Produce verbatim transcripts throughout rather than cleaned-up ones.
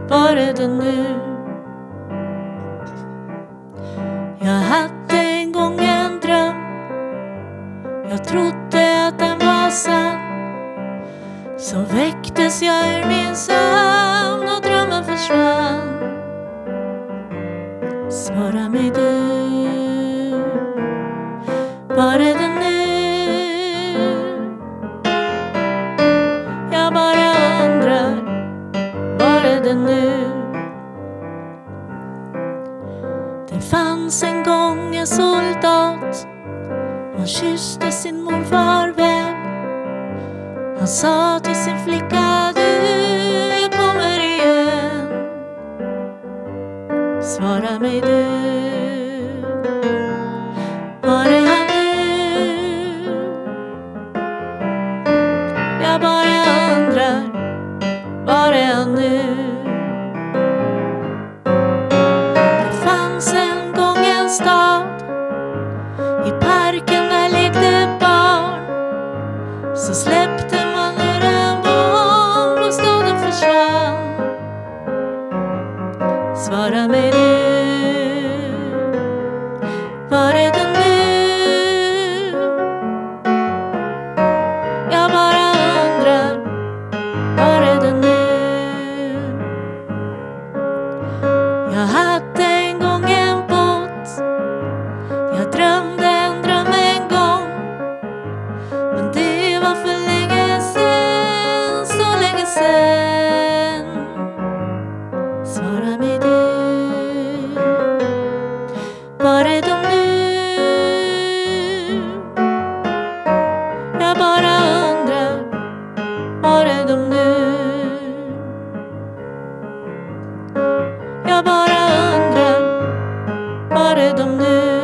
var är du nu? Jag hade en gång en dröm, jag trodde att den var sann. Så väcktes jag ur min sömn och drömmen försvann. Svara mig du, var är du nu? Jag bara undrar, var är du nu? Det fanns en gång en soldat, han kysste sin mor farväl. Han sa till sin flicka, du, jag kommer igen. Svara mig du, var är han nu? Jag bara undrar, var är han nu? Det fanns en gång en stad, i parken där lekte barn. Så släppte man ur en bomb och staden försvann. Svara mig du, var är du nu? Jag bara undrar, var är du nu? Jag hade en gång en båt, jag drömde en dröm en gång. Men det var för länge sen, så länge sen. Svara mig du, var är de nu? Jag bara undrar, var är de nu? Jag bara undrar, var är de nu?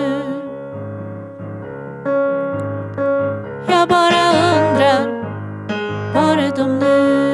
Jag bara undrar, var är de nu?